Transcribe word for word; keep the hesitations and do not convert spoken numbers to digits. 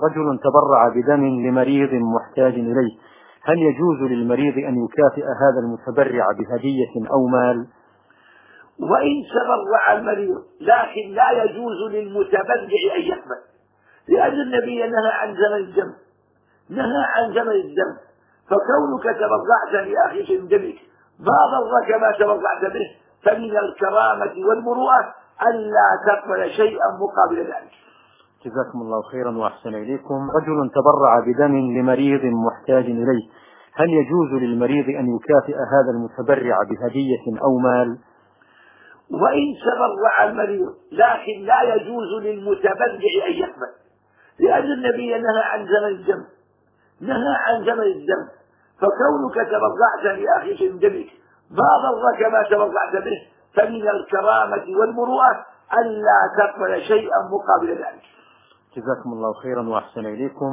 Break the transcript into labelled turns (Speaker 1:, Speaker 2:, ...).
Speaker 1: رجل تبرع بدم لمريض محتاج إليه، هل يجوز للمريض أن يكافئ هذا المتبرع بهدية أو مال؟
Speaker 2: وإن تبرع المريض، لكن لا يجوز للمتبرع أن يقبل، لأن النبي نهى عن زمن الدم، نهى عن زمن الدم. فكونك تبرعت لأخيك من دمك ما ضرك ما تبرعت به، فمن الكرامة والمروءة ألا تقبل شيئا مقابل ذلك.
Speaker 1: جزاكم الله خيرا وأحسن إليكم. رجل تبرع بدم لمريض محتاج إليه، هل يجوز للمريض أن يكافئ هذا المتبرع بهدية أو مال؟
Speaker 2: وإن تبرع المريض، لكن لا يجوز للمتبرع أن يقبل، لأن النبي نهى عن زمن الدم، نهى عن زمن الدم. فكونك تبرعت لأخيك من دمك ما ضرك ما تبرعت به، فمن الكرامة والمروءة ألا تقبل شيئا مقابل ذلك.
Speaker 1: جزاكم الله خيرا وأحسن إليكم.